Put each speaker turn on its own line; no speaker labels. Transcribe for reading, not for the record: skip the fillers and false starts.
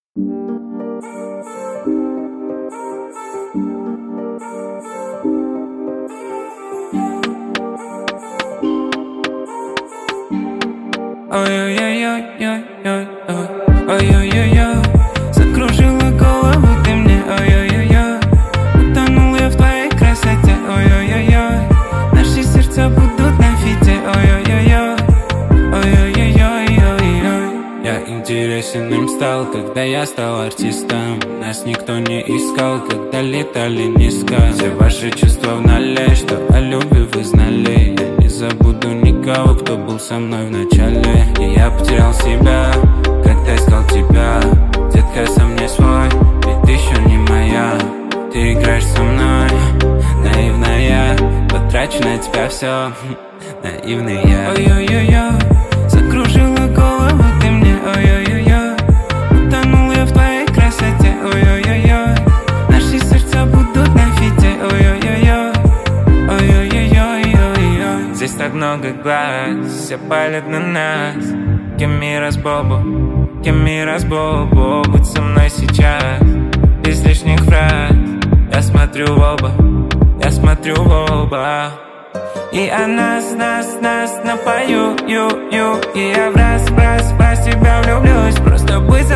Ой-ой-ой-ой-ой-ой, ой-ой-ой-ой, закружила голову ты мне, ой-ой-ой-ой, утонул я в твоей красоте, ой-ой-ой-ой, наши сердца будут на фите, ой-ой-ой-ой, ой-ой-ой-ой-ой. Я интересен им стал, когда я стал артистом. Нас никто не искал, когда летали низко. Все ваши чувства в нале, что о любви вы знали. Я не забуду никого, кто был со мной в начале. И я потерял себя, когда искал тебя. Детка, сам не свой, ведь ты еще не моя. Ты играешь со мной, наивная. Потрачу на тебя все, наивный я. Ой-ой-ой-ой, закружила голову ты мне, ой-ой-ой-ой, утонул я в твоей красоте, ой-ой-ой-ой, наши сердца будут на фите, ой-ой-ой-ой, ой-ой-ой-ой-ой. Здесь так много глаз, все палят на нас. Кеми разбобу, будь со мной сейчас, без лишних фраз. Я смотрю в оба, и о нас напою, и я в раз тебя влюблюсь. Просто быть